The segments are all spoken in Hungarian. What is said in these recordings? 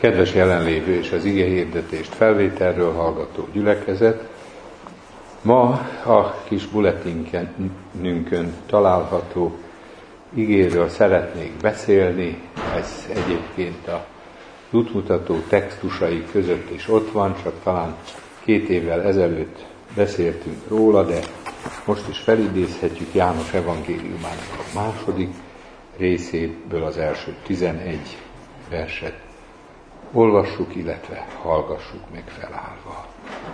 Kedves jelenlévő és az ige hirdetést felvételről hallgató gyülekezet, ma a kis bulletinünkön található igéről szeretnék beszélni. Ez egyébként a útmutató textusai között is ott van, csak talán 2 évvel ezelőtt beszéltünk róla, de most is felidézhetjük János evangéliumának a második részéből az első 11 verset. Olvassuk, illetve hallgassuk meg felállva.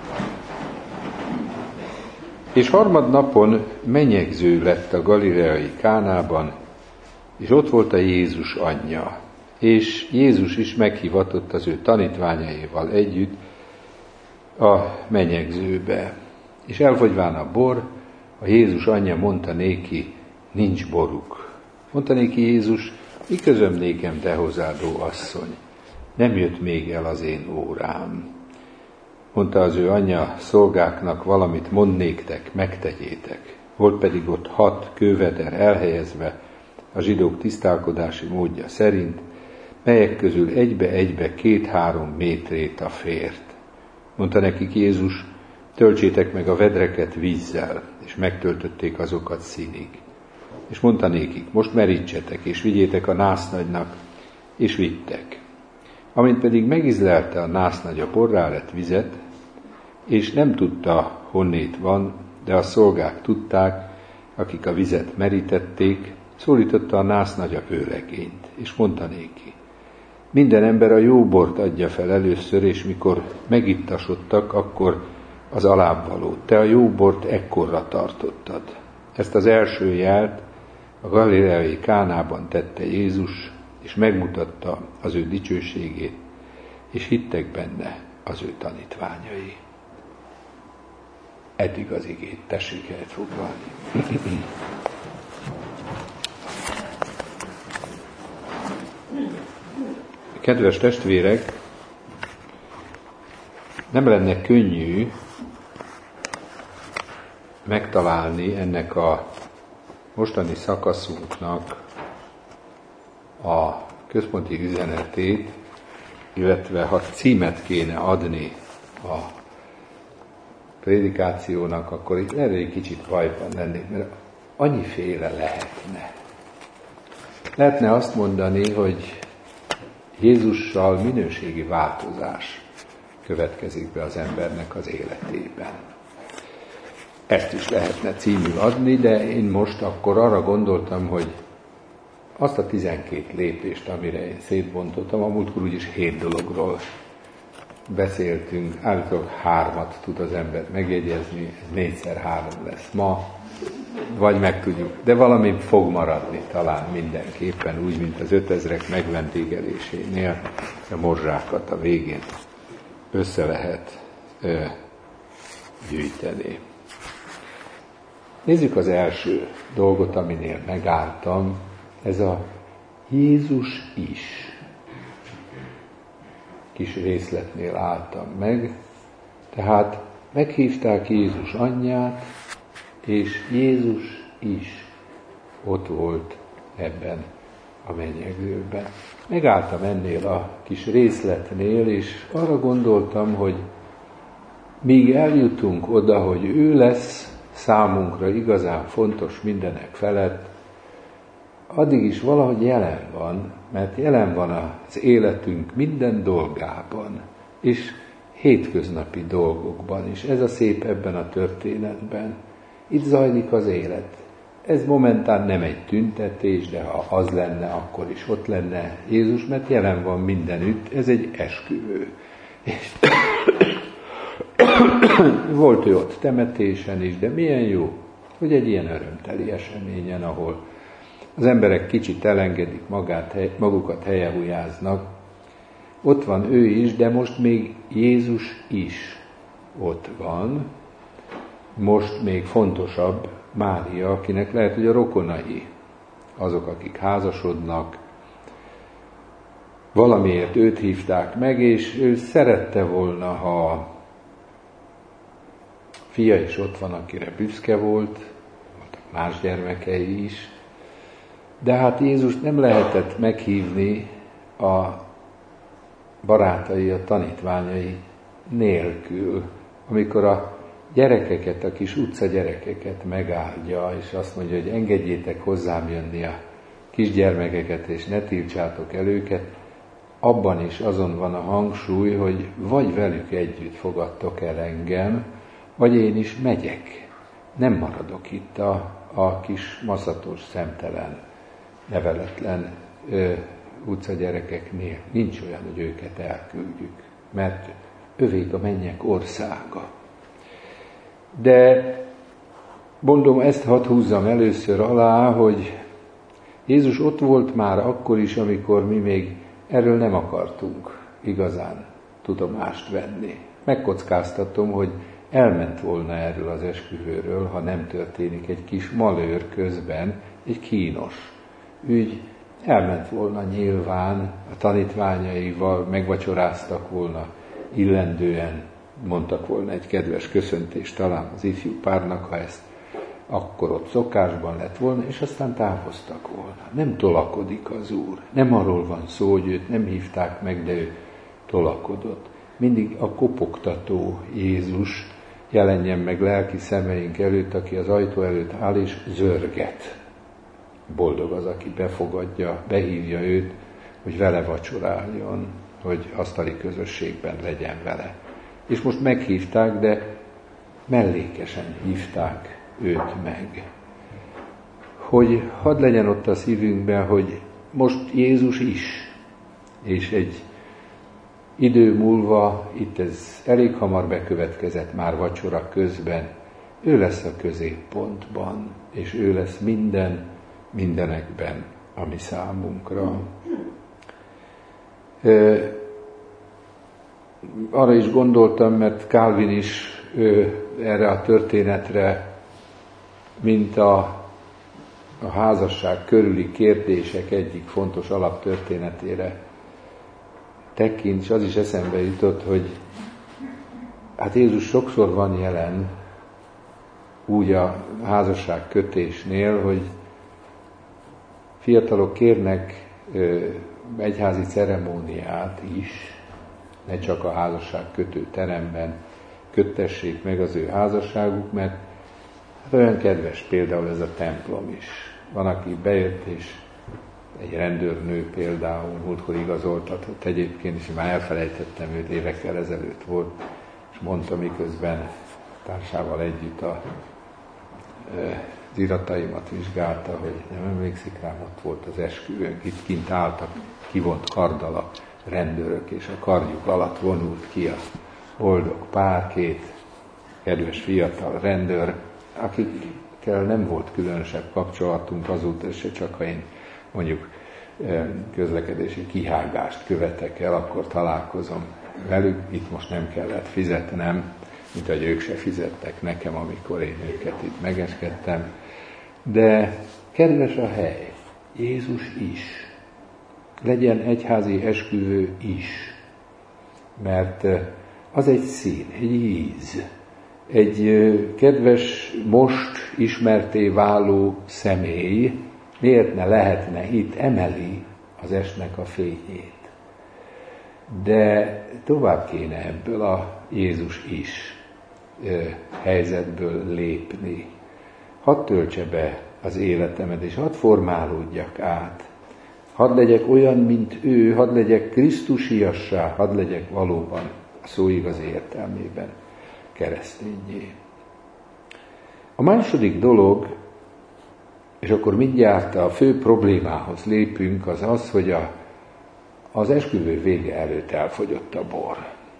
És harmadnapon menyegző lett a galileai Kánában, és ott volt a Jézus anyja. És Jézus is meghivatott az ő tanítványaival együtt a menyegzőbe. És elfogyván a bor, a Jézus anyja mondta néki, nincs boruk. Mondta néki Jézus, mi közöm nékem te hozzádó asszony? Nem jött még el az én órám. Mondta az ő anyja, szolgáknak valamit mond néktek, megtegyétek. Volt pedig ott 6 kőveder elhelyezve a zsidók tisztálkodási módja szerint, melyek közül egybe 2-3 métrét a fért. Mondta nekik Jézus, töltsétek meg a vedreket vízzel, és megtöltötték azokat színig. És mondta nékik, most merítsetek, és vigyétek a násznagynak, és vittek. Amint pedig megizlelte a násznagy a porrá lett vizet, és nem tudta, honnét van, de a szolgák tudták, akik a vizet merítették, szólította a násznagy a vőlegényt, és mondta néki, minden ember a jó bort adja fel először, és mikor megittasodtak, akkor az alábbvalót. Te a jó bort ekkorra tartottad. Ezt az első jelt a galileai Kánában tette Jézus, és megmutatta az ő dicsőségét, és hittek benne az ő tanítványai. Eddig az igét, tessék helyet foglalni. Kedves testvérek, nem lenne könnyű megtalálni ennek a mostani szakaszunknak a központi üzenetét, illetve ha címet kéne adni a prédikációnak, akkor itt erre egy kicsit bajban lennék, mert annyiféle lehetne. Lehetne azt mondani, hogy Jézussal minőségi változás következik be az embernek az életében. Ezt is lehetne címül adni, de én most akkor arra gondoltam, hogy azt a 12 lépést, amire én szétbontottam, a múltkor úgyis 7 dologról beszéltünk, állítólag 3-at tud az ember megjegyezni, 4x3 lesz ma, vagy megtudjuk, de valami fog maradni talán mindenképpen, úgy, mint az 5000-ek megvendégelésénél, a morzsákat a végén össze lehet gyűjteni. Nézzük az első dolgot, aminél megálltam, ez a Jézus is. Kis részletnél álltam meg, tehát meghívták Jézus anyját, és Jézus is ott volt ebben a menyegzőben. Megálltam ennél a kis részletnél, és arra gondoltam, hogy míg eljutunk oda, hogy ő lesz számunkra igazán fontos mindenek felett, addig is valahogy jelen van, mert jelen van az életünk minden dolgában, és hétköznapi dolgokban is. Ez a szép ebben a történetben. Itt zajlik az élet. Ez momentán nem egy tüntetés, de ha az lenne, akkor is ott lenne Jézus, mert jelen van mindenütt. Ez egy esküvő. És volt ő ott temetésen is, de milyen jó, hogy egy ilyen örömteli eseményen, ahol az emberek kicsit elengedik magukat, helyehujáznak. Ott van ő is, de most még Jézus is ott van. Most még fontosabb Mária, akinek lehet, hogy a rokonai, azok, akik házasodnak, valamiért őt hívták meg, és ő szerette volna, ha fia is ott van, akire büszke volt, voltak más gyermekei is, de hát Jézus nem lehetett meghívni a barátai, a tanítványai nélkül, amikor a gyerekeket, a kis utca gyerekeket megáldja, és azt mondja, hogy engedjétek hozzám jönni a kisgyermekeket, és ne tiltsátok el őket, abban is azon van a hangsúly, hogy vagy velük együtt fogadtok el engem, vagy én is megyek. Nem maradok itt a kis maszatos, szemtelen, neveletlen utcagyerekeknél. Nincs olyan, hogy őket elküldjük, mert övék a mennyek országa. De mondom, ezt hadd húzzam először alá, hogy Jézus ott volt már akkor is, amikor mi még erről nem akartunk igazán tudomást venni. Megkockáztatom, hogy elment volna erről az esküvőről, ha nem történik egy kis malőr közben, egy kínos ügy, elment volna nyilván, a tanítványaival megvacsoráztak volna illendően, mondtak volna egy kedves köszöntést talán az ifjú párnak, ha ezt akkor ott szokásban lett volna, és aztán távoztak volna. Nem tolakodik az Úr. Nem arról van szó, hogy őt nem hívták meg, de ő tolakodott. Mindig a kopogtató Jézus jelenjen meg lelki szemeink előtt, aki az ajtó előtt áll és zörget. Boldog az, aki befogadja, behívja őt, hogy vele vacsoráljon, hogy asztali közösségben legyen vele. És most meghívták, de mellékesen hívták őt meg. Hogy hadd legyen ott a szívünkben, hogy most Jézus is, és egy idő múlva, itt ez elég hamar bekövetkezett már vacsora közben, ő lesz a középpontban, és ő lesz mindenekben a mi számunkra. Arra is gondoltam, mert Calvin is erre a történetre, mint a házasság körüli kérdések egyik fontos alaptörténetére tekint, és az is eszembe jutott, hogy hát Jézus sokszor van jelen úgy a házasság kötésnél, hogy fiatalok kérnek egyházi ceremóniát is, ne csak a házasság kötő teremben köttessék meg az ő házasságuk, mert hát olyan kedves például ez a templom is. Van, aki bejött, és egy rendőrnő például múltkor igazoltatott egyébként, és már elfelejtettem, őt évekkel ezelőtt volt, és mondta miközben társával együtt az irataimat vizsgálta, hogy nem emlékszik rám, ott volt az esküvőnk, itt kint álltak kivont karddal a rendőrök, és a karjuk alatt vonult ki a boldog pár, két kedves fiatal rendőr, akikkel nem volt különösebb kapcsolatunk azóta se, csak ha én mondjuk közlekedési kihágást követek el, akkor találkozom velük. Itt most nem kellett fizetnem, mint ahogy ők se fizettek nekem, amikor én őket itt megeskedtem. De kedves a hely, Jézus is. Legyen egyházi esküvő is. Mert az egy szín, egy íz, egy kedves, most ismerté váló személy, miért ne lehetne itt, emeli az estnek a fényét. De tovább kéne ebből a Jézus is helyzetből lépni. Hadd töltse be az életemet, és hadd formálódjak át. Hadd legyek olyan, mint ő, hadd legyek krisztusiassá, hadd legyek valóban a szó igazi értelmében keresztényé. A második dolog, és akkor mindjárt a fő problémához lépünk, az az, hogy az esküvő vége előtt elfogyott a bor.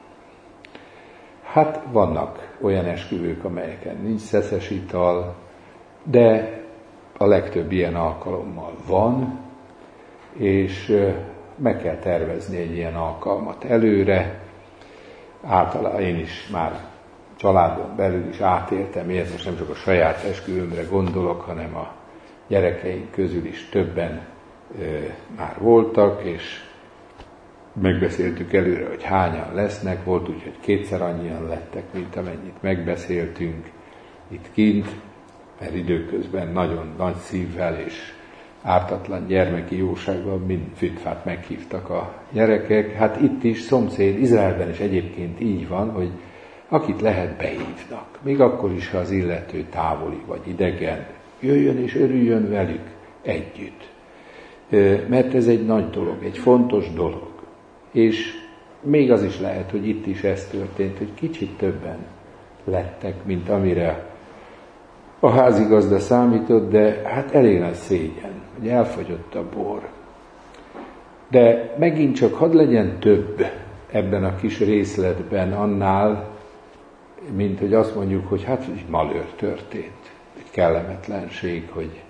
Hát vannak olyan esküvők, amelyeken nincs szeszes ital, de a legtöbb ilyen alkalommal van, és meg kell tervezni egy ilyen alkalmat előre. Általában én is már családon belül is átéltem ilyet, most nem csak a saját esküvőmre gondolok, hanem a gyerekeink közül is többen már voltak, és megbeszéltük előre, hogy hányan lesznek, volt úgy, hogy kétszer annyian lettek, mint amennyit megbeszéltünk itt kint, mert időközben nagyon nagy szívvel és ártatlan gyermeki jósággal mind Fitfát meghívtak a gyerekek. Hát itt is, szomszéd, Izraelben is egyébként így van, hogy akit lehet, behívnak. Még akkor is, ha az illető távoli vagy idegen, jöjjön és örüljön velük együtt. Mert ez egy nagy dolog, egy fontos dolog. És még az is lehet, hogy itt is ez történt, hogy kicsit többen lettek, mint amire a házigazda számított, de hát elég nagy szégyen, hogy elfogyott a bor. De megint csak hadd legyen több ebben a kis részletben annál, mint hogy azt mondjuk, hogy hát egy malőr történt, egy kellemetlenség, hogy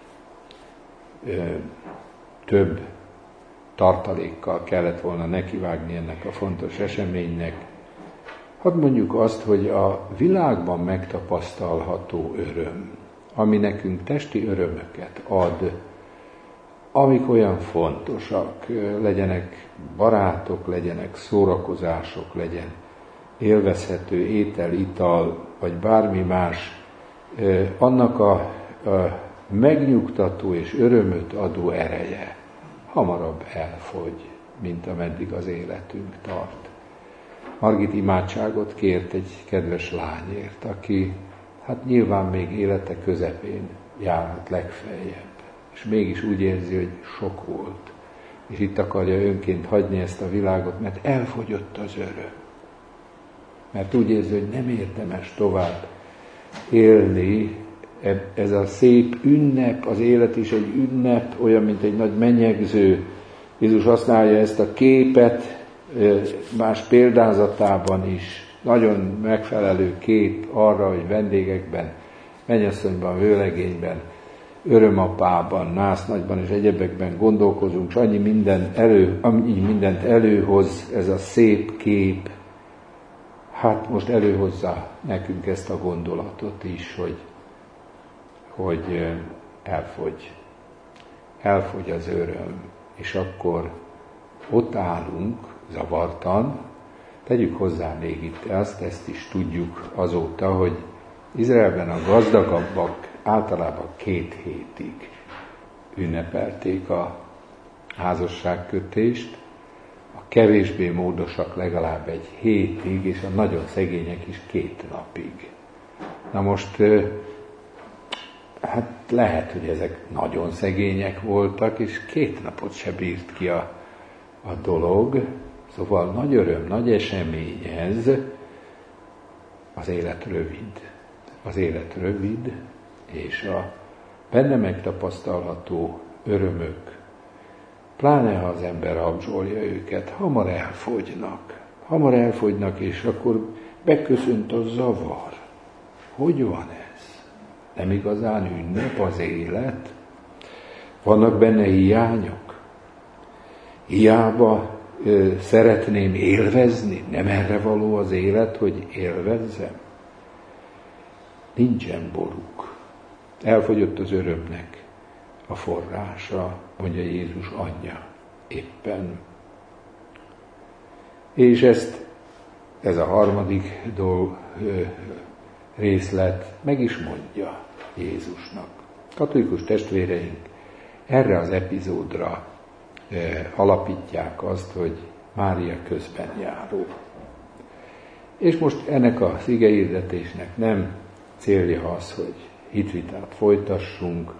több tartalékkal kellett volna nekivágni ennek a fontos eseménynek. Hadd mondjuk azt, hogy a világban megtapasztalható öröm, ami nekünk testi örömöket ad, amik olyan fontosak, legyenek barátok, legyenek szórakozások, legyen élvezhető étel, ital, vagy bármi más, annak a megnyugtató és örömöt adó ereje hamarabb elfogy, mint ameddig az életünk tart. Margit imádságot kért egy kedves lányért, aki hát nyilván még élete közepén járhat legfeljebb, és mégis úgy érzi, hogy sok volt, és itt akarja önként hagyni ezt a világot, mert elfogyott az öröm. Mert úgy érzi, hogy nem érdemes tovább élni, ez a szép ünnep, az élet is egy ünnep, olyan, mint egy nagy menyegző. Jézus használja ezt a képet más példázatában is. Nagyon megfelelő kép arra, hogy vendégekben, mennyasszonyban, vőlegényben, örömapában, násznagyban és egyebekben gondolkozunk, és annyi mindent előhoz ez a szép kép. Hát most előhozza nekünk ezt a gondolatot is, hogy elfogy az öröm, és akkor ott állunk zavartan. Tegyük hozzá még itt ezt is tudjuk azóta, hogy Izraelben a gazdagabbak általában 2 hétig ünnepelték a házasságkötést, a kevésbé módosak legalább 1 hétig, és a nagyon szegények is 2 napig. Na most, hát lehet, hogy ezek nagyon szegények voltak, és 2 napot se bírt ki a dolog, szóval nagy öröm, nagy esemény ez, az élet rövid. Az élet rövid, és a benne megtapasztalható örömök, pláne ha az ember abzsolja őket, hamar elfogynak, és akkor beköszönt a zavar. Hogy van ez? Nem igazán ünnep az élet? Vannak benne hiányok? Hiába szeretném élvezni, nem erre való az élet, hogy élvezzem? Nincsen boruk. Elfogyott az örömnek a forrása, mondja Jézus anyja éppen. És ez a harmadik részlet meg is mondja Jézusnak. Katolikus testvéreink erre az epizódra alapítják azt, hogy Mária közben járó. És most ennek az igehirdetésnek nem célja az, hogy hitvitát folytassunk,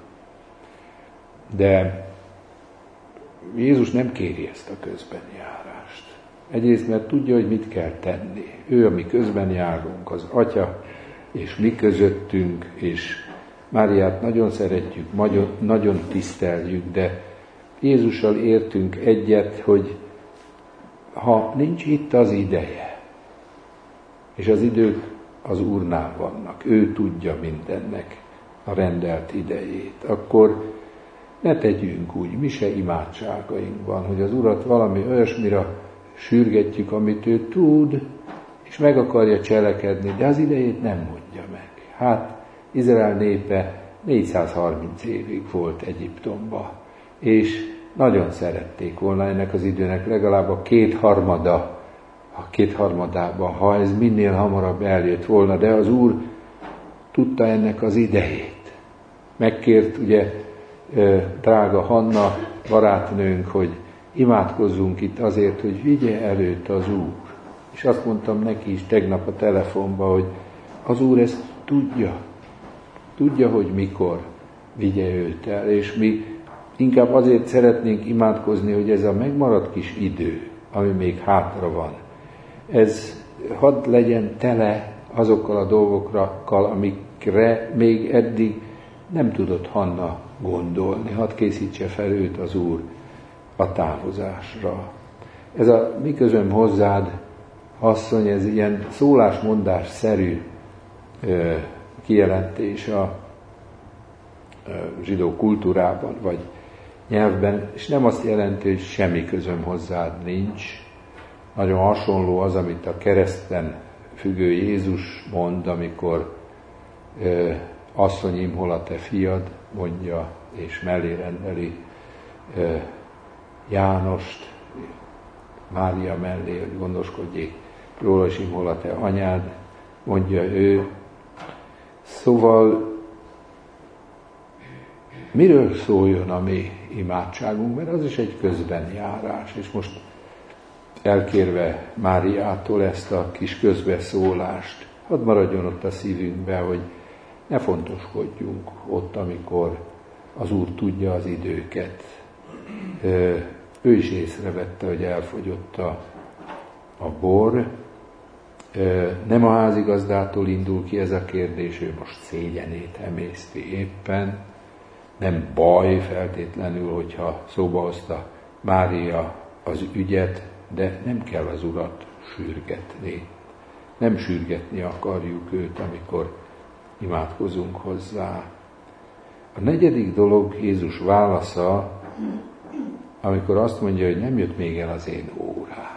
de Jézus nem kéri ezt a közbenjárást. Egyrészt, mert tudja, hogy mit kell tenni. Ő, a mi közbenjárunk, az Atya, és mi közöttünk, és Máriát nagyon szeretjük, nagyon tiszteljük, de Jézussal értünk egyet, hogy ha nincs itt az ideje, és az idők az Úrnál vannak, ő tudja mindennek a rendelt idejét, akkor ne tegyünk úgy, mi se imádságainkban, hogy az Urat valami olyasmire sürgetjük, amit ő tud, és meg akarja cselekedni, de az idejét nem mondja meg. Hát Izrael népe 430 évig volt Egyiptomba, és nagyon szerették volna ennek az időnek legalább a kétharmadában, ha ez minél hamarabb eljött volna, de az Úr tudta ennek az idejét. Megkért ugye drága Hanna barátnőnk, hogy imádkozzunk itt azért, hogy vigye előtt az Úr. És azt mondtam neki is tegnap a telefonban, hogy az Úr ezt tudja, hogy mikor vigye őt el, és mi inkább azért szeretnénk imádkozni, hogy ez a megmaradt kis idő, ami még hátra van, ez hadd legyen tele azokkal a dolgokkal, amikre még eddig nem tudott Hanna gondolni. Hadd készítse fel őt az Úr a távozásra. Ez a mi közöm hozzád, asszony, ez ilyen szólásmondásszerű kijelentés a zsidó kultúrában, vagy nyelvben, és nem azt jelenti, hogy semmi közöm hozzád nincs. Nagyon hasonló az, amit a kereszten függő Jézus mond, amikor asszonyim, hol a te fiad, mondja, és mellé rendeli Jánost, Mária mellé, hogy gondoskodjék róla, és hol a te anyád, mondja ő. Szóval miről szóljon a mi imádságunk, mert az is egy közbenjárás, és most elkérve Máriától ezt a kis közbeszólást, hadd maradjon ott a szívünkbe, hogy ne fontoskodjunk ott, amikor az Úr tudja az időket. Ő is észrevette, hogy elfogyott a bor. Nem a házigazdától indul ki ez a kérdés, ő most szégyenét emészti éppen. Nem baj feltétlenül, hogyha szóba hozta Mária az ügyet, de nem kell az Urat sürgetni. Nem sürgetni akarjuk őt, amikor imádkozunk hozzá. A negyedik dolog Jézus válasza, amikor azt mondja, hogy nem jött még el az én órám.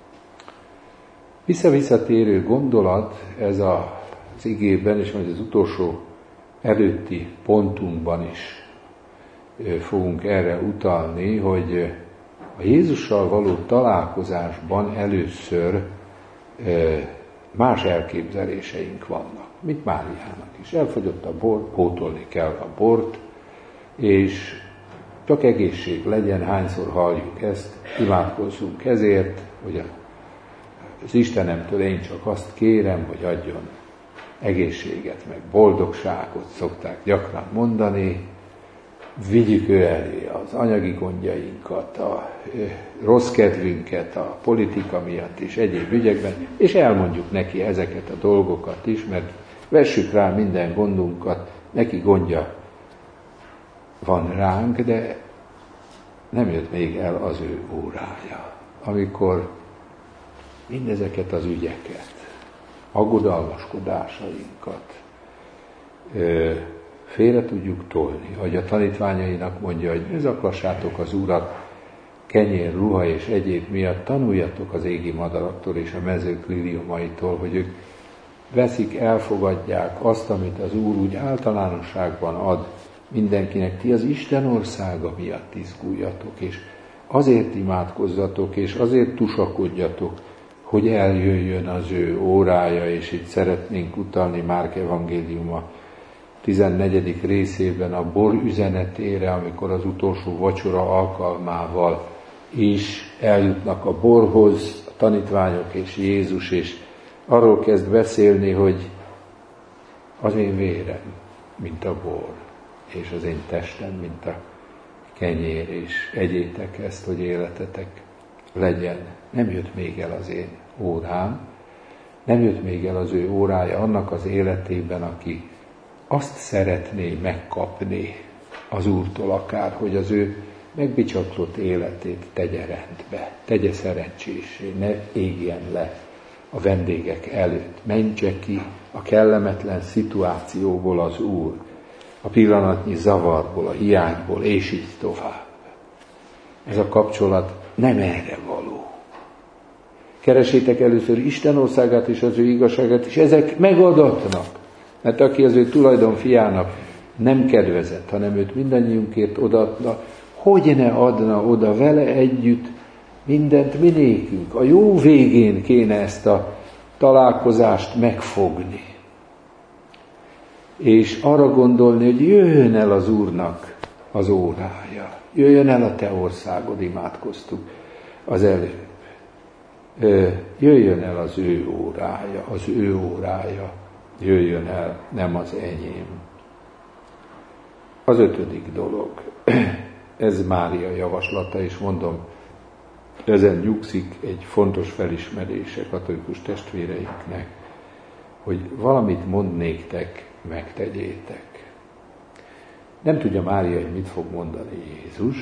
Visszatérő gondolat ez az igében, és majd az utolsó előtti pontunkban is fogunk erre utalni, hogy a Jézussal való találkozásban először más elképzeléseink vannak, mint Máriának is. Elfogyott a bor, pótolni kell a bort, és csak egészség legyen, hányszor halljuk ezt, imádkozzunk ezért, hogy az Istenemtől én csak azt kérem, hogy adjon egészséget, meg boldogságot, szokták gyakran mondani, vigyük ő elé az anyagi gondjainkat, a rossz kedvünket, a politika miatt is, egyéb ügyekben, és elmondjuk neki ezeket a dolgokat is, mert vessük rá minden gondunkat, neki gondja van ránk, de nem jött még el az ő órája, amikor mindezeket az ügyeket, aggodalmaskodásainkat félre tudjuk tolni, hogy a tanítványainak mondja, hogy ne zaklassátok az Urat kenyér, ruha és egyéb miatt, tanuljatok az égi madaraktól és a mezők liliomaitól, hogy ők veszik, elfogadják azt, amit az Úr úgy általánosságban ad mindenkinek. Ti az Isten országa miatt izguljatok, és azért imádkozzatok, és azért tusakodjatok, hogy eljöjjön az ő órája, és itt szeretnénk utalni Márk evangéliuma 14. részében a bor üzenetére, amikor az utolsó vacsora alkalmával is eljutnak a borhoz, a tanítványok és Jézus, és arról kezd beszélni, hogy az én vérem, mint a bor, és az én testem, mint a kenyér, és egyétek ezt, hogy életetek legyen. Nem jött még el az én órám, nem jött még el az ő órája annak az életében, aki azt szeretné megkapni az Úrtól akár, hogy az ő megbicsaklott életét tegye rendbe, tegye szerencsésé, ne égjen le a vendégek előtt, mentse ki a kellemetlen szituációból az Úr, a pillanatnyi zavarból, a hiányból, és így tovább. Ez a kapcsolat nem erre való. Keresétek először Isten országát és az ő igazságát, és ezek megadatnak. Mert aki az ő tulajdon fiának nem kedvezett, hanem őt mindannyiunkért odaadna, hogy ne adna oda vele együtt mindent mi nékünk. A jó végén kéne ezt a találkozást megfogni. És arra gondolni, hogy jöjjön el az Úrnak az órája. Jöjjön el a te országod, imádkoztuk az előbb. Jöjjön el az ő órája, jöjjön el, nem az enyém. Az 5. dolog, ez Mária javaslata, és mondom, ezen nyugszik egy fontos felismerése katolikus testvéreinknek, hogy valamit mond néktek, megtegyétek. Nem tudja Mária, hogy mit fog mondani Jézus,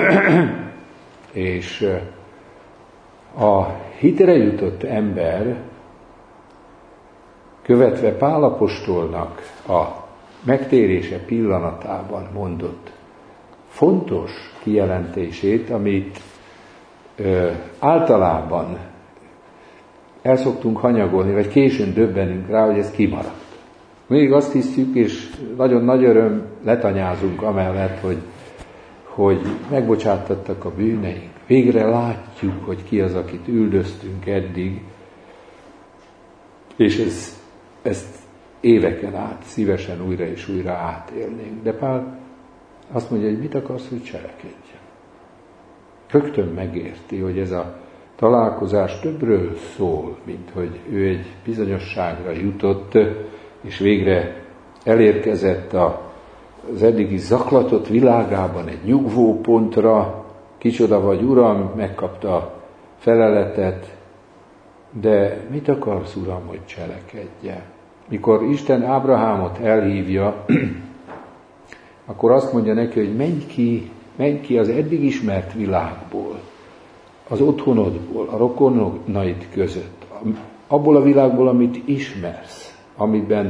és a hitre jutott ember, követve Pál apostolnak a megtérése pillanatában mondott fontos kijelentését, amit általában el szoktunk hanyagolni, vagy későn döbbenünk rá, hogy ez kimaradt. Még azt hiszük, és nagyon nagy öröm letanyázunk amellett, hogy megbocsáttattak a bűneink. Végre látjuk, hogy ki az, akit üldöztünk eddig, és ezt éveken át szívesen újra és újra átélnénk. De Pál azt mondja, hogy mit akarsz, hogy cselekedjen. Rögtön megérti, hogy ez a találkozás többről szól, mint hogy ő egy bizonyosságra jutott, és végre elérkezett az eddigi zaklatott világában egy nyugvópontra, kicsoda vagy, Uram, megkapta a feleletet, de mit akarsz, Uram, hogy cselekedje? Mikor Isten Ábrahámot elhívja, akkor azt mondja neki, hogy menj ki az eddig ismert világból, az otthonodból, a rokonaid között, abból a világból, amit ismersz, amiben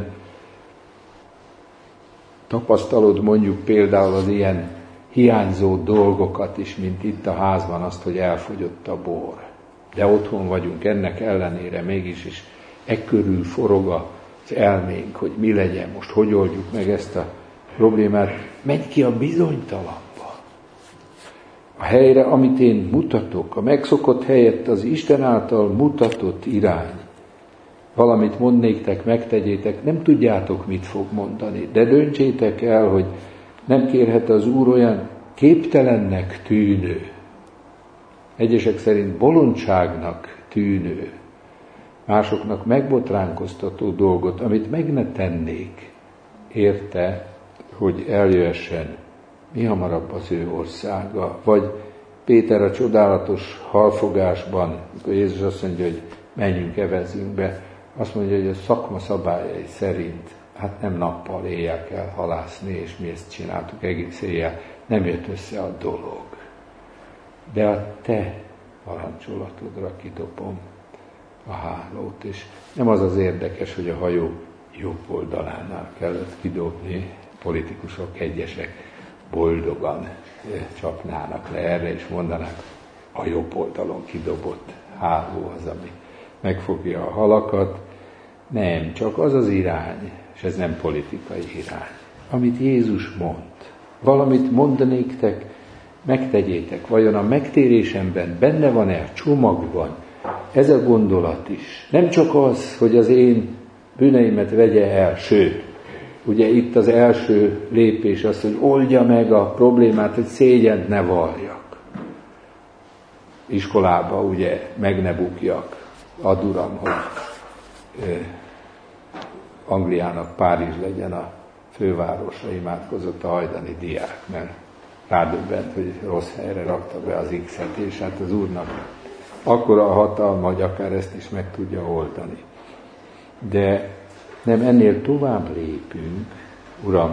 tapasztalod mondjuk például az ilyen hiányzó dolgokat is, mint itt a házban azt, hogy elfogyott a bor. De otthon vagyunk ennek ellenére mégis is ekkörül forog az elménk, hogy mi legyen, most hogy oldjuk meg ezt a problémát. Menj ki a bizonytalanba. A helyre, amit én mutatok, a megszokott helyett az Isten által mutatott irány. Valamit mond néktek, megtegyétek, nem tudjátok, mit fog mondani, de döntsétek el, hogy nem kérhet az Úr olyan képtelennek tűnő, egyesek szerint bolondságnak tűnő, másoknak megbotránkoztató dolgot, amit meg ne tennék, érte, hogy eljöhessen mi hamarabb az ő országa. Vagy Péter a csodálatos halfogásban, amikor Jézus azt mondja, hogy menjünk, evezzünk be, azt mondja, hogy a szakma szabályai szerint, hát nem nappal éjjel kell halászni, és mi ezt csináltuk egész éjjel, nem jött össze a dolog. De a te parancsolatodra kidobom a hálót, és nem az az érdekes, hogy a hajó jobb oldalánál kellett kidobni, politikusok egyesek boldogan csapnának le erre, és mondanák, a jobb oldalon kidobott háló az, ami megfogja a halakat. Nem, csak az az irány, és ez nem politikai irány, amit Jézus mond. Valamit mondanéktek, megtegyétek. Vajon a megtérésemben benne van-e, csomagban ez a gondolat is? Nem csak az, hogy az én bűneimet vegye el, sőt, ugye itt az első lépés az, hogy oldja meg a problémát, hogy szégyent ne valljak. Iskolába ugye meg ne bukjak. Add Uram, hogy Angliának Párizs legyen a fővárosa, imádkozott a hajdani diák, mert rádöbbent, hogy rossz helyre rakta be az X-et, és hát az Úrnak akkora a hatalma, hogy akár ezt is meg tudja oldani. De nem, ennél tovább lépünk, Uram,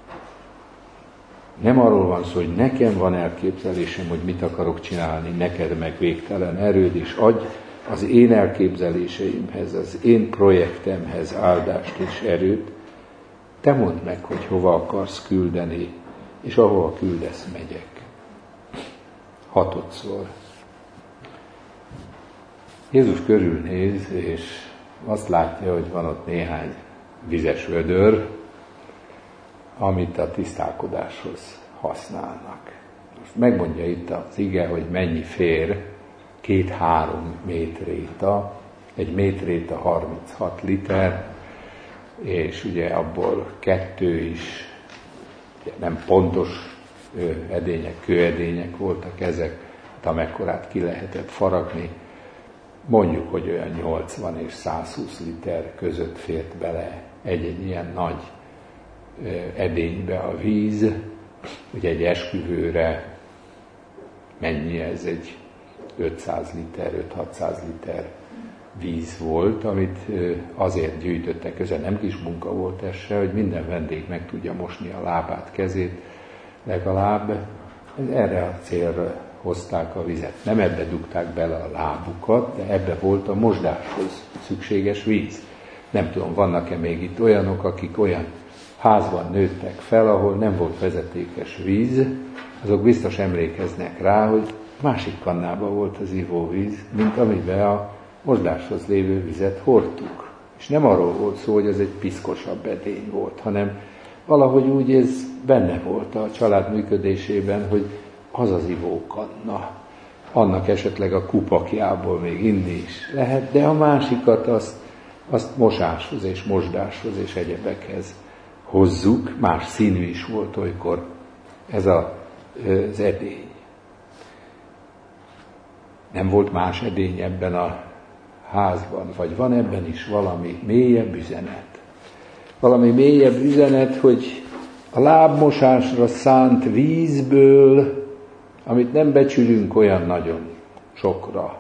nem arról van szó, hogy nekem van elképzelésem, hogy mit akarok csinálni, neked meg végtelen erőd, és adj az én elképzeléseimhez, az én projektemhez áldást és erőt. Te mondd meg, hogy hova akarsz küldeni, és ahova küldesz, megyek. 6-szor. Jézus körülnéz, és azt látja, hogy van ott néhány vizes vödör, amit a tisztálkodáshoz használnak. Most megmondja itt az ige, hogy mennyi fér, 2-3 métréta, egy métréta 36 liter, és ugye abból 2 is nem pontos edények, kőedények voltak ezek, hát amekkorát ki lehetett faragni. Mondjuk, hogy olyan 80 és 120 liter között fért bele egy ilyen nagy edénybe a víz. Ugye egy esküvőre mennyi ez? Egy 500 liter, 5-600 liter víz volt, amit azért gyűjtöttek össze, nem kis munka volt ez se, hogy minden vendég meg tudja mosni a lábát, kezét, legalább erre a célra hozták a vizet. Nem ebbe dugták bele a lábukat, de ebbe volt a mosdáshoz szükséges víz. Nem tudom, vannak-e még itt olyanok, akik olyan házban nőttek fel, ahol nem volt vezetékes víz, azok biztos emlékeznek rá, hogy másik kannában volt az ivóvíz, mint amiben a mosdáshoz lévő vizet hordtuk. És nem arról volt szó, hogy ez egy piszkosabb edény volt, hanem valahogy úgy ez benne volt a család működésében, hogy az az ivókanna. Annak esetleg a kupakjából még inni is lehet, de a másikat azt mosáshoz és mosdáshoz és egyebekhez hozzuk. Más színű is volt olykor ez az edény. Nem volt más edény ebben a házban, vagy van ebben is valami mélyebb üzenet. Valami mélyebb üzenet, hogy a lábmosásra szánt vízből, amit nem becsülünk olyan nagyon sokra,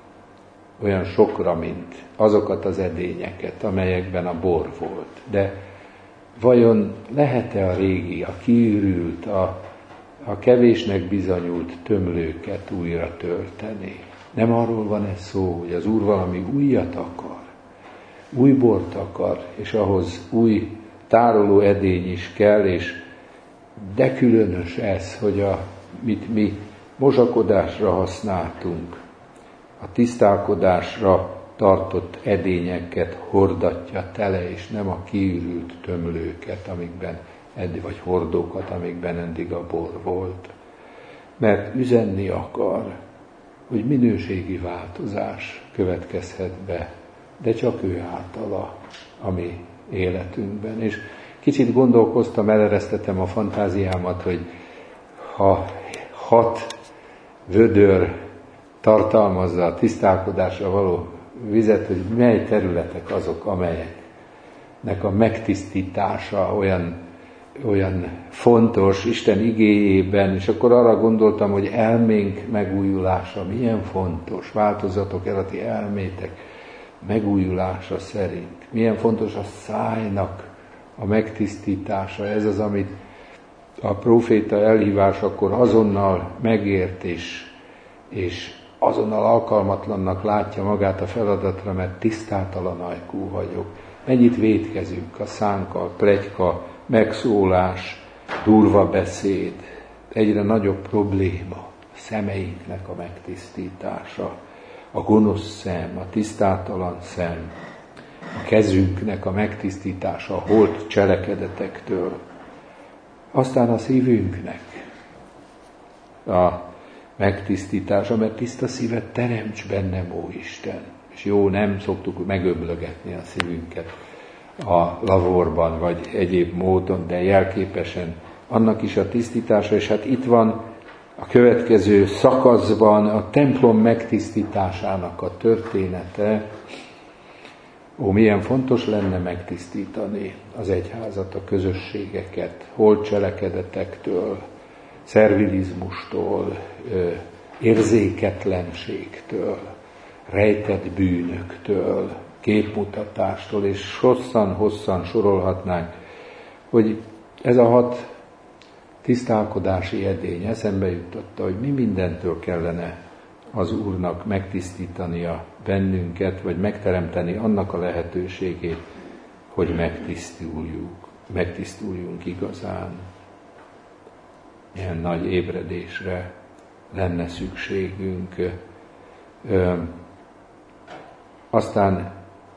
mint azokat az edényeket, amelyekben a bor volt. De vajon lehet-e a régi, a kiürült, a kevésnek bizonyult tömlőket újra tölteni? Nem arról van ez szó, hogy az Úr valami újat akar, új bort akar, és ahhoz új tároló edény is kell, és de különös ez, hogy mit mi mosakodásra használtunk, a tisztálkodásra tartott edényeket hordatja tele, és nem a kiürült tömlőket, vagy hordókat, amikben eddig a bor volt. Mert üzenni akar, hogy minőségi változás következhet be, de csak ő általa a mi életünkben. És kicsit gondolkoztam, eleresztettem a fantáziámat, hogy ha 6 vödör tartalmazza a tisztálkodásra való vizet, hogy mely területek azok, amelyeknek a megtisztítása olyan fontos Isten igéjében, és akkor arra gondoltam, hogy elménk megújulása milyen fontos, változatok előtti elmétek megújulása szerint. Milyen fontos a szájnak a megtisztítása, ez az, amit a próféta elhívásakor azonnal megért, és azonnal alkalmatlannak látja magát a feladatra, mert tisztátalan ajkú vagyok. Mennyit vétkezünk a szánkkal, pletyka, megszólás, durva beszéd, egyre nagyobb probléma a szemeinknek a megtisztítása, a gonosz szem, a tisztátalan szem, a kezünknek a megtisztítása a holt cselekedetektől, aztán a szívünknek a megtisztítása, mert tiszta szívet teremts bennem, ó Isten. És jó, nem szoktuk megöblögetni a szívünket a lavorban, vagy egyéb módon, de jelképesen annak is a tisztítása, és hát itt van a következő szakaszban a templom megtisztításának a története. Ó, milyen fontos lenne megtisztítani az egyházat, a közösségeket, holt cselekedetektől, szervilizmustól, érzéketlenségtől, rejtett bűnöktől, képmutatástól, és hosszan sorolhatnánk, hogy ez a 6 tisztálkodási edény eszembe juttatta, hogy mi mindentől kellene az Úrnak megtisztítania bennünket, vagy megteremteni annak a lehetőségét, hogy megtisztuljunk igazán. Ilyen nagy ébredésre lenne szükségünk. Aztán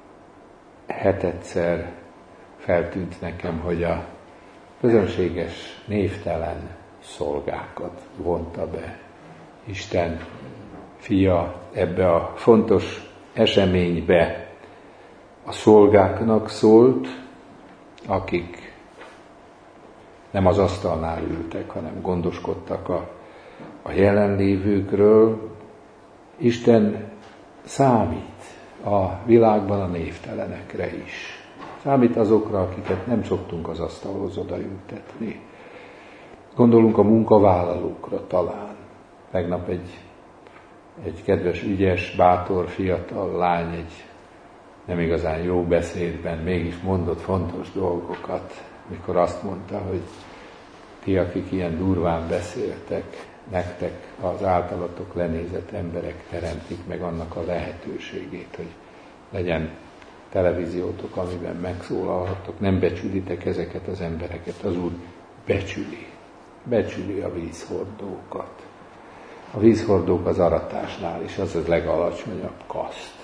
7-szer feltűnt nekem, hogy a közönséges névtelen szolgákat vonta be Isten fia ebbe a fontos eseménybe. A szolgáknak szólt, akik nem az asztalnál ültek, hanem gondoskodtak a jelenlévőkről. Isten számít a világban a névtelenekre is. Számít azokra, akiket nem szoktunk az asztalhoz odaültetni. Gondolunk a munkavállalókra talán. Tegnap egy kedves, ügyes, bátor, fiatal lány egy nem igazán jó beszédben mégis mondott fontos dolgokat, mikor azt mondta, hogy ti, akik ilyen durván beszéltek, nektek az általatok lenézett emberek teremtik meg annak a lehetőségét, hogy legyen televíziótok, amiben megszólalhattok, nem becsülitek ezeket az embereket, az Úr becsüli a vízhordókat. A vízhordók az aratásnál is az legalacsonyabb kaszt.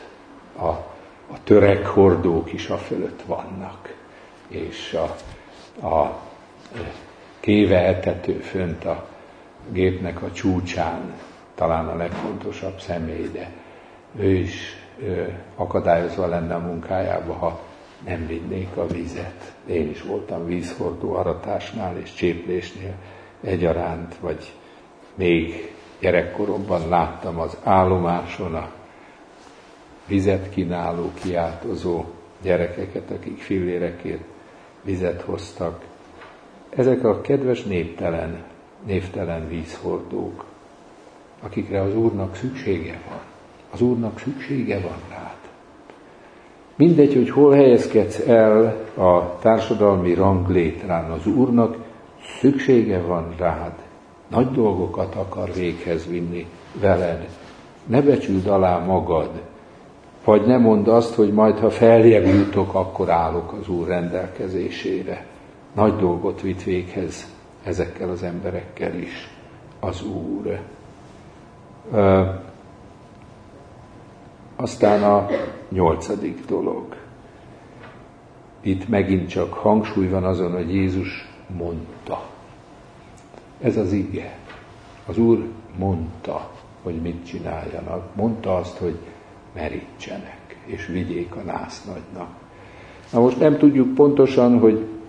A törekhordók is a fölött vannak, és a kéve etető fönt a gépnek a csúcsán, talán a legfontosabb személy, de ő is akadályozva lenne a munkájába, ha nem vinnék a vizet. Én is voltam vízhordó aratásnál és cséplésnél egyaránt, vagy még gyerekkoromban láttam az állomáson a vizet kínáló, kiáltozó gyerekeket, akik fillérekért vizet hoztak. Ezek a kedves névtelen vízhordók, akikre az Úrnak szüksége van. Az Úrnak szüksége van rád. Mindegy, hogy hol helyezkedsz el a társadalmi ranglétrán, az Úrnak szüksége van rád. Nagy dolgokat akar véghez vinni veled. Ne becsüld alá magad, vagy ne mondd azt, hogy majd, ha feljebb jutok, akkor állok az Úr rendelkezésére. Nagy dolgot vitt véghez ezekkel az emberekkel is az Úr. Aztán a 8. dolog. Itt megint csak hangsúly van azon, hogy Jézus mondta. Ez az ige. Az Úr mondta, hogy mit csináljanak. Mondta azt, hogy merítsenek, és vigyék a násznagynak. Na most nem tudjuk pontosan,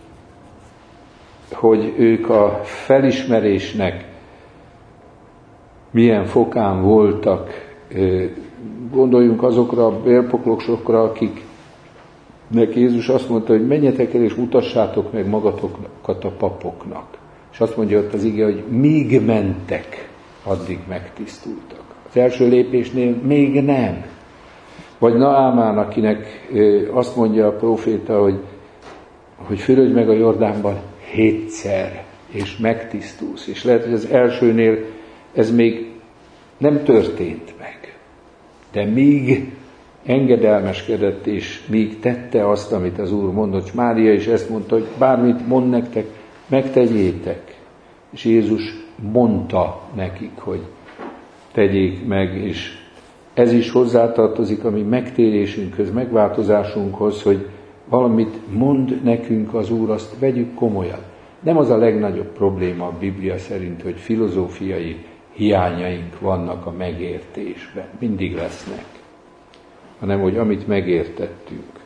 hogy ők a felismerésnek milyen fokán voltak. Gondoljunk azokra a bélpoklosokra, akiknek Jézus azt mondta, hogy menjetek el és mutassátok meg magatokat a papoknak. És azt mondja ott az ige, hogy míg mentek, addig megtisztultak. Az első lépésnél még nem. Vagy Naámán, akinek azt mondja a próféta, hogy fürödj meg a Jordánban 7-szer, és megtisztulsz. És lehet, hogy az elsőnél ez még nem történt meg. De míg engedelmeskedett, és míg tette azt, amit az Úr mondott, és Mária is ezt mondta, hogy bármit mond nektek, megtegyétek. És Jézus mondta nekik, hogy tegyék meg, és ez is hozzátartozik a mi megtérésünkhöz, megváltozásunkhoz, hogy valamit mond nekünk az Úr, azt vegyük komolyan. Nem az a legnagyobb probléma a Biblia szerint, hogy filozófiai hiányaink vannak a megértésben. Mindig lesznek. Hanem, hogy amit megértettünk,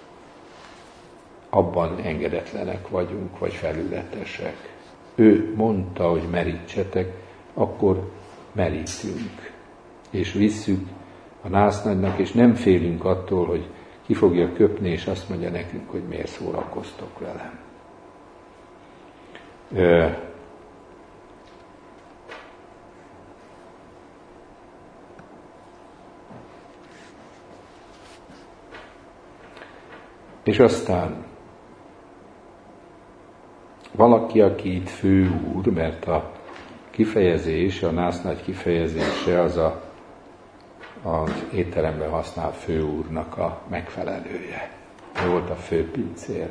abban engedetlenek vagyunk, vagy felületesek. Ő mondta, hogy merítsetek, akkor merítünk. És visszük a násznagynak, és nem félünk attól, hogy ki fogja köpni, és azt mondja nekünk, hogy miért szórakoztok velem. És aztán valaki, aki itt főúr, mert a kifejezés, a násznagy kifejezése az az étteremben használt főúrnak a megfelelője. Ő volt a főpincér,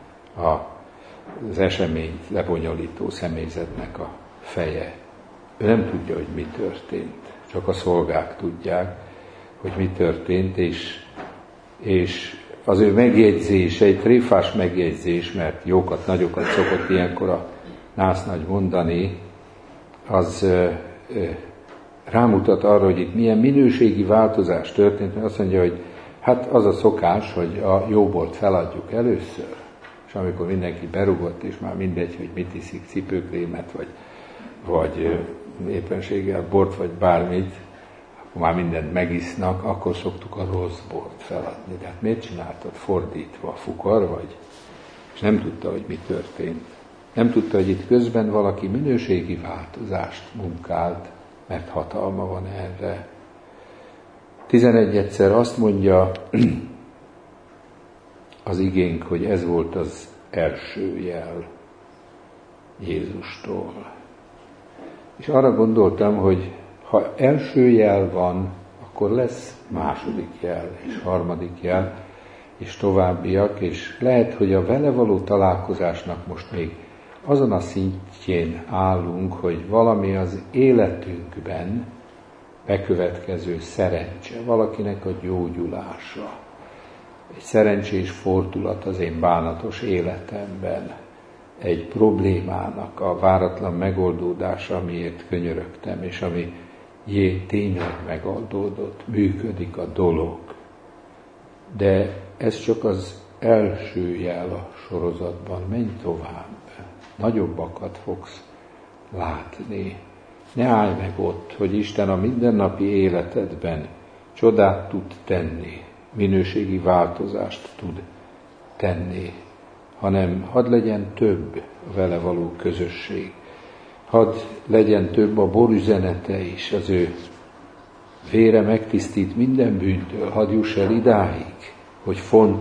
az eseményt lebonyolító személyzetnek a feje. Ő nem tudja, hogy mi történt, csak a szolgák tudják, hogy mi történt, és az ő megjegyzése, egy tréfás megjegyzés, mert jókat, nagyokat szokott ilyenkor a násznagy mondani, az rámutat arra, hogy itt milyen minőségi változás történt, mert azt mondja, hogy hát az a szokás, hogy a jóbort feladjuk először, és És amikor mindenki berugott, és már mindegy, hogy mit iszik, cipőkrémet, vagy éppenséggel bort, vagy bármit, akkor már mindent megisznak, akkor szoktuk a rossz bort feladni. De hát miért csináltad fordítva, fukar vagy? És nem tudta, hogy mi történt. Nem tudta, hogy itt közben valaki minőségi változást munkált, mert hatalma van erre. 11-szer azt mondja az igénk, hogy ez volt az első jel Jézustól. És arra gondoltam, hogy ha első jel van, akkor lesz második jel, és harmadik jel, és továbbiak, és lehet, hogy a vele való találkozásnak most még azon a szintjén állunk, hogy valami az életünkben bekövetkező szerencse, valakinek a gyógyulása, egy szerencsés fordulat az én bánatos életemben, egy problémának a váratlan megoldódása, amiért könyörögtem, és ami tényleg megoldódott, működik a dolog. De ez csak az első jel a sorozatban, menj tovább, nagyobbakat fogsz látni. Ne állj meg ott, hogy Isten a mindennapi életedben csodát tud tenni, minőségi változást tud tenni, hanem hadd legyen több a vele való közösség. Hadd legyen több a borüzenete is, az ő vére megtisztít minden bűntől, hadd juss el idáig, hogy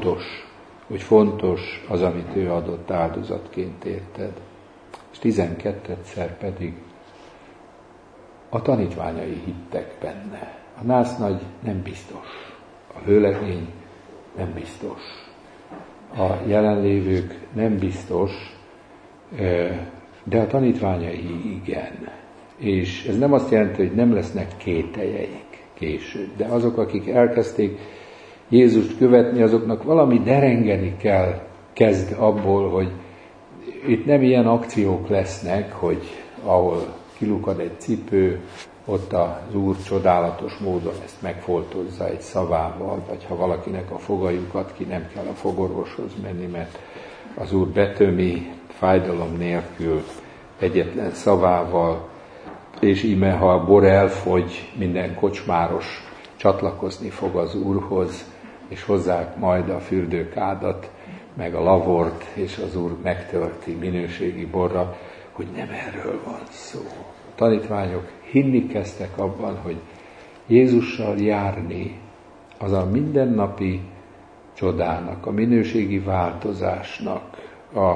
fontos az, amit ő adott áldozatként érted. És 12-szer pedig a tanítványai hittek benne. A násznagy nem biztos, a vőlegény nem biztos, a jelenlévők nem biztos, de a tanítványai igen. És ez nem azt jelenti, hogy nem lesznek kételjeik később, de azok, akik elkezdték Jézust követni, azoknak valami derengeni kezd abból, hogy itt nem ilyen akciók lesznek, hogy ahol kilukad egy cipő, ott az Úr csodálatos módon ezt megfoltozza egy szavával, vagy ha valakinek a fogajukat ki, nem kell a fogorvoshoz menni, mert az Úr betömi fájdalom nélkül egyetlen szavával, és íme, ha a bor elfogy, minden kocsmáros csatlakozni fog az Úrhoz, és hozzák majd a fürdőkádat, meg a lavort, és az Úr megtölti minőségi borra, hogy nem erről van szó. A tanítványok hinni kezdtek abban, hogy Jézussal járni az a mindennapi csodának, a minőségi változásnak,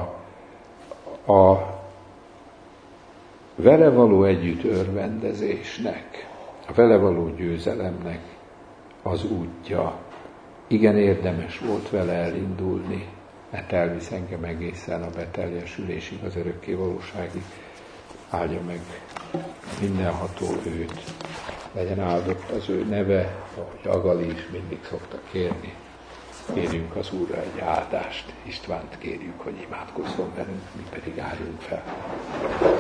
a vele való együtt örvendezésnek, a vele való győzelemnek az útja. Igen érdemes volt vele elindulni, mert elvisz engem egészen a beteljesülésig, az örökké valóságig. Áldja meg mindenható őt, legyen áldott az ő neve, ahogy Agali is mindig szokta kérni. Kérjünk az Úrra egy áldást, Istvánt kérjük, hogy imádkozzon velünk, mi pedig álljunk fel.